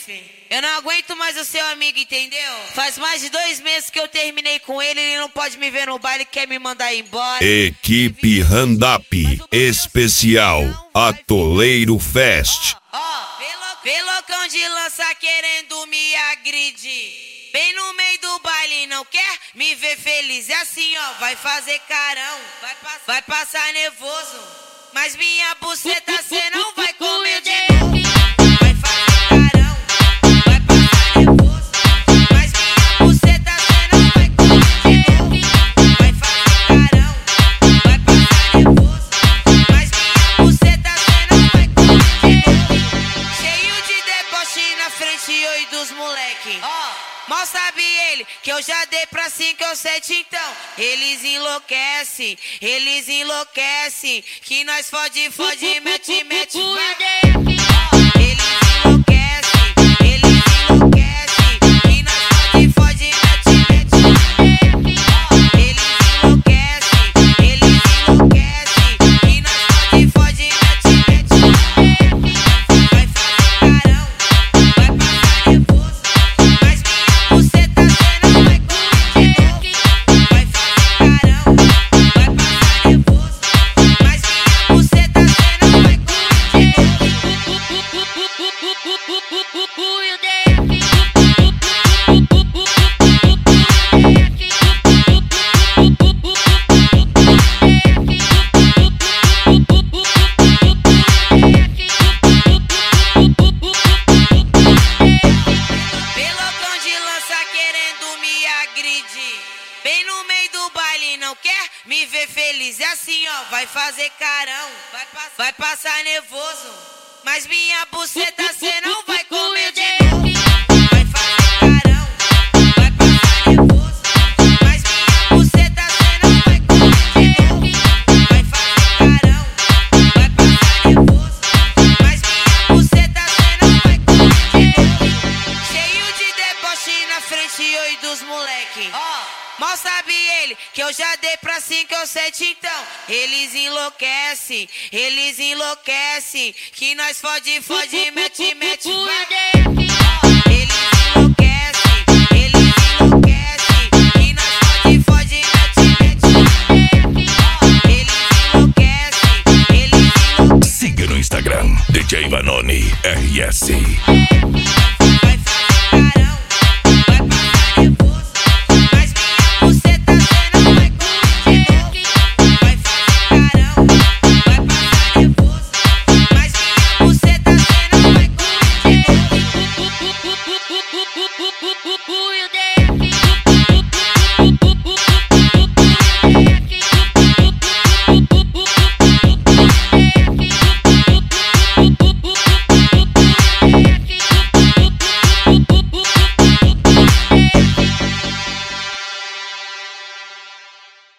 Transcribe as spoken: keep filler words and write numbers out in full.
Eu não aguento mais o seu amigo, entendeu? Faz mais de dois meses que eu terminei com ele, ele não pode me ver no baile, quer me mandar embora. Equipe Randap Especial Atoleiro Fest. Ó, oh, pelocão de lança querendo me agredir. Bem no meio do baile, não quer me ver feliz. É assim, ó, vai fazer carão, vai, pass vai passar nervoso. Mas minha buceta cê não vai comer de novo. Vai fazer carão, vai passar nervoso. Mas minha buceta cê não vai comer de novo. Vai fazer carão, vai passar nervoso. Mas minha buceta cê não vai comer de novo. Cheio de deboche na frente, oi dos moleque. Ó, mal sabe ele que eu já dei pra cinco ou sete, então eles enlouquecem, eles enlouquecem. Que nós fode, fode, mete, mete, vai. Eles enlouquecem, eles enlouquecem. Que nós fode, fode, mete, mete, vai. Eles enlouquecem, eles enlouquecem. Que nós fode, fode, mete, mete, vai. Vai fazer carão, vai passar nervoso. Mas minha buceta cê não vai comer de novo. Vai fazer carão, vai passar nervoso. Mas minha buceta cê não vai comer de novo. Pelocão de lança querendo me agredir. Bem no meio do baile, não quer me ver feliz. É assim, ó, vai fazer carão, vai, pass vai passar nervoso. Mas minha buceta cê não vai comer de novo. Vai fazer carão, vai passar nervoso. Mas minha buceta cê não vai comer de novo. Vai fazer carão, vai passar nervoso. Mas minha buceta cê não vai comer de novo. Cheio de deboche na frente, oi dos moleque. Ó, mal sabe ele que eu já dei pra cinco ou sete, então eles enlouquecem, eles enlouquecem. Que nós fode, fode, mete, mete, vai.